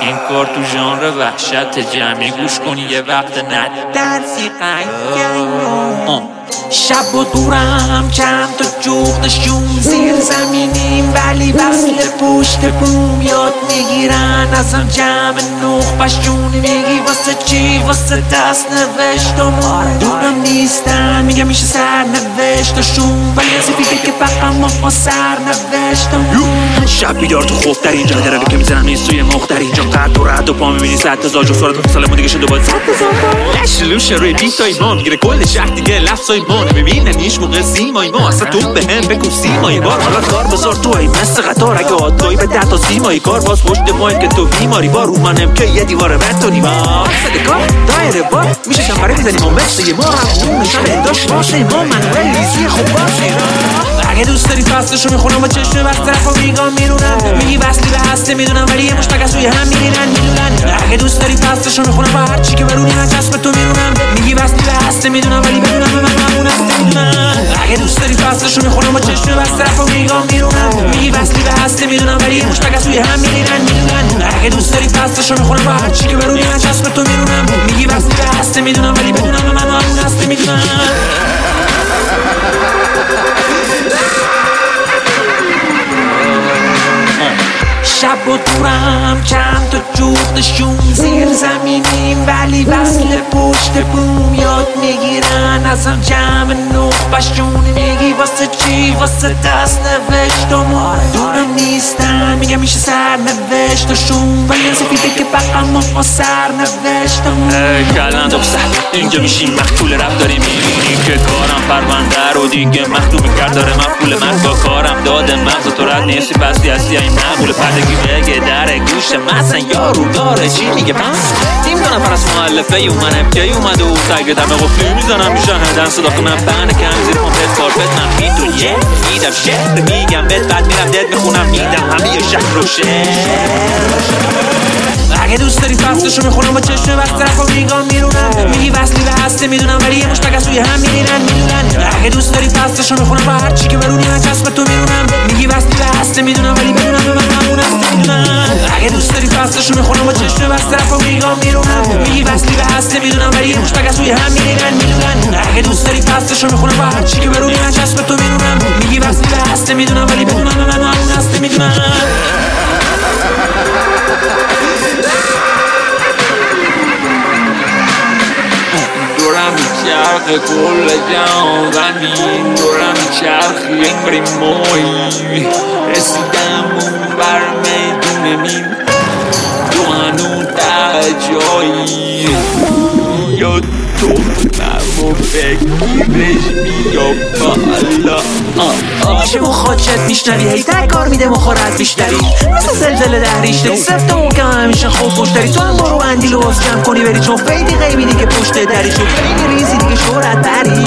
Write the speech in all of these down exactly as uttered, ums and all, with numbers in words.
این کار تو ژانر وحشت جمعی گوش کنی یه وقت ند درسی قنگم شب و دورم چند تا جوغ نشون زیر زمینیم ولی وصل پشت بوم یاد میگیرن ازم جمع نخ پشونی میگی واسه چی واسه دست نوشتم دورم نیستن میگم میشه سر نوشتشون ولی از فیده که فقط ما سر نوشتم شب بیدار تو خوب در اینجا دربه که میزنم نیست توی مخ در اینجا قد و رد و پا میبینی صد هزار جو سوالات سالمون دیگه شده باید صد هزار لش لوش روی بیتای ما میگیره کل شهر دیگه لفظای ما نمیبینن هیچ موقع سیمای ما اصلا تو به هم بگو سیمای بار حالا کار بذار توی مثل قطار اگه آدگاهی به ده تا سیمای کار باز پشت مایم که تو بیماری بار رو منم که یه دیواره بتونی بار صده کار دایره بار میشه شنبره میزنیم و مثل یه ما هم نشانه داشت باشه ما منوال لیزی خوب باشه اگه دوست داری فصلشو میخونم با چشم وقت طرف و میگام میرونم میگی وصلی به هسته میدونم ولی یه مشتک از روی هم میرینن میدونن اگه دوست داری فصلشو میخونم با هرچی که برونی من چسب تو میرونم میگی وصلی به هسته میدونم ولی بدونم به من همون هسته میدونم اگه دوست داری فصلشو میخونم با چشم وقت طرف و میگام میرونم میگی وصلی به هسته میدونم ولی یه مشتک از روی هم میرینن میدونن اگه دوست داری فصلشو میخونم با هرچی که برونی من چسب تو میرونم میگی وصلی به هسته میدونم ولی بدونم به من همون هسته میدونم شب و دورم چند تا جوغ نشون زیر زمینیم ولی وصل پشت بوم یاد میگیرن ازم جمع نخ پشونی میگی واسه چی واسه دست نوشتم دورم نیستن میگم میشه سر نوشتشون ولی از فیده که فقط ما سر نوشتم کلن دبسه اینجا میشیم مخطول رفت داری میبینی که کارم پرونده رو دیگه مخدوم کرد داره من پول من با کارم داده مغز تو رد نیستی بستی هستی این مقبول پردگی بگه در گوش مثلا یارو داره چی میگه پس تیم دو نفر از مؤلفه ای اومنم که اومده و تگه دمه قفلی میزنم میشه هندن صدا که من بند کم زیر کامپلت کارپت من میدون یه میدم شهر میگم بهت بعد میرم دد میخونم میدم همه شهر و شهر اگه دوست داری فصلشو میخونم با چشم وقت طرف و میگام میرونم میگی وصلی به هسته میدونم ولی یه مشتک از روی هم میرینن میدونن اگه دوست داری فصلشو میخونم با هرچی که برونی من چسب تو میرونم میگی وصلی به هسته میدونم ولی بدونم به من همون هسته میدونم اگه دوست داری فصلشو میخونم با چشم وقت طرف و میگام میرونم میگی وصلی به هسته میدونم ولی یه مشتک از روی هم میرینن میدونن اگه دوست داری فصلشو میخونم با هرچی که برونی من چسب تو میرونم میگی وصلی به هسته میدونم ولی بدونم به من همون هسته میدونم دورم میچرخه کل جهان زمین دورم میچرخی انگاری ماهی رسیدم اون بر میدون مین تو هنون در جایی یا تو نمو بگیرش بیا بالا چه مخاطشت میشنوی هی تکار میده مخارت بیشتری مثل زلزله دهریشتری سفت اون که همیشه خوب پشتری تو هم برو اندیل و باز کم کنی بری چون فیدی غیبی دیگه پشت دری شد خیلی ریزی دیگه شهرت بری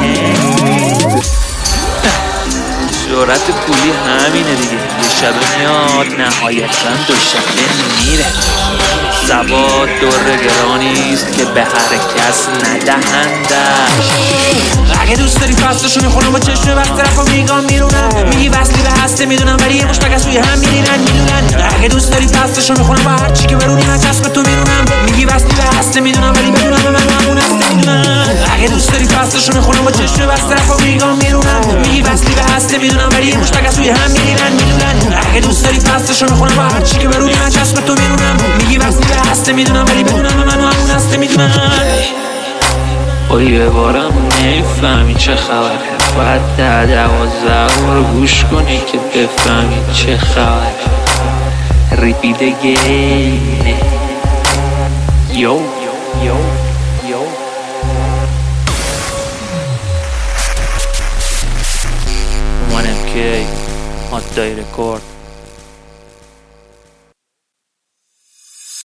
شهرت پولی همینه دیگه یه شب میاد نهایتا دو شبه میره زباد دور گرانیست که به هر کس ندهندش اگه دوست داری فصلشو میخونم با چشم وقت طرف و میگام میرونم میگی وصلی به هسته میدونم ولی یه مشتک از روی هم میرینن میدونن اگه دوست داری فصلشو میخونم با هرچی که برونی من چسب تو میرونم میگی وصلی به هسته میدونم ولی بدونم به من همون هسته میدونم اگه دوست داری فصلشو میخونم با چشم وقت طرف و میگام میرونم میگی وصلی به هسته میدونم ولی یه مشتک از روی هم میرینن میدونن اگه دوست داری فصلشو میخونم با هرچی که برونی من چسب تو میرونم میگی وصلی به هسته میدونم ولی بدونم به من همون هسته میدونم با یه بارم نفهمی چه خبره باید ده دوازده رو گوش کنی که بفهمی چه خبره ریپید گیمه یو یو یو اومنم که مادای رکورد